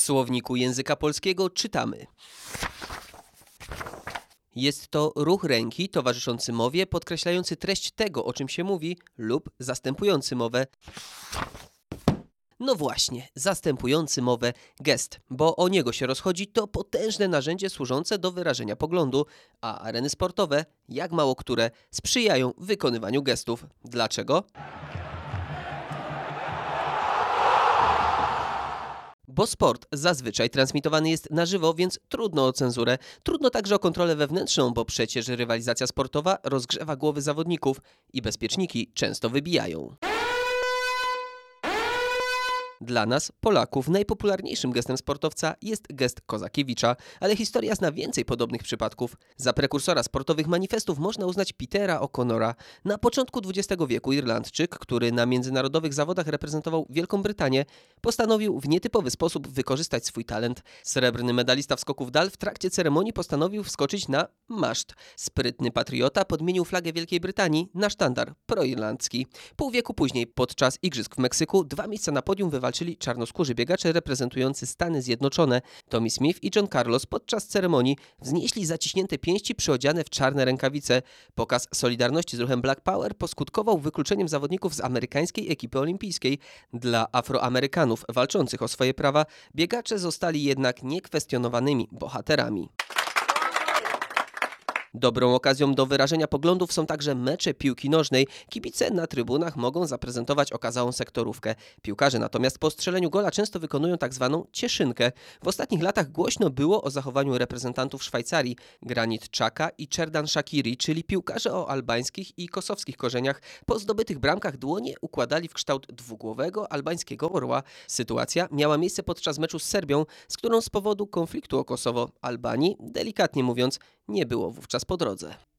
słowniku języka polskiego czytamy: jest to ruch ręki towarzyszący mowie, podkreślający treść tego, o czym się mówi, lub zastępujący mowę. No właśnie, zastępujący mowę gest, bo o niego się rozchodzi, to potężne narzędzie służące do wyrażenia poglądu, a areny sportowe, jak mało które, sprzyjają wykonywaniu gestów. Dlaczego? Bo sport zazwyczaj transmitowany jest na żywo, więc trudno o cenzurę. Trudno także o kontrolę wewnętrzną, bo przecież rywalizacja sportowa rozgrzewa głowy zawodników i bezpieczniki często wybijają. Dla nas, Polaków, najpopularniejszym gestem sportowca jest gest Kozakiewicza, ale historia zna więcej podobnych przypadków. Za prekursora sportowych manifestów można uznać Petera O'Connora. Na początku XX wieku Irlandczyk, który na międzynarodowych zawodach reprezentował Wielką Brytanię, postanowił w nietypowy sposób wykorzystać swój talent. Srebrny medalista w skoku w dal w trakcie ceremonii postanowił wskoczyć na maszt. Sprytny patriota podmienił flagę Wielkiej Brytanii na sztandar proirlandzki. Pół wieku później, podczas igrzysk w Meksyku, 2 miejsca na podium wywalczyli czarnoskórzy biegacze reprezentujący Stany Zjednoczone. Tommy Smith i John Carlos podczas ceremonii wznieśli zaciśnięte pięści przyodziane w czarne rękawice. Pokaz solidarności z ruchem Black Power poskutkował wykluczeniem zawodników z amerykańskiej ekipy olimpijskiej. Dla Afroamerykanów walczących o swoje prawa biegacze zostali jednak niekwestionowanymi bohaterami. Dobrą okazją do wyrażenia poglądów są także mecze piłki nożnej. Kibice na trybunach mogą zaprezentować okazałą sektorówkę. Piłkarze natomiast po strzeleniu gola często wykonują tak zwaną cieszynkę. W ostatnich latach głośno było o zachowaniu reprezentantów Szwajcarii, Granit Xhaka i Xherdan Shaqiri, czyli piłkarze o albańskich i kosowskich korzeniach. Po zdobytych bramkach dłonie układali w kształt dwugłowego albańskiego orła. Sytuacja miała miejsce podczas meczu z Serbią, z którą z powodu konfliktu o Kosowo Albanii, delikatnie mówiąc, nie było wówczas po drodze.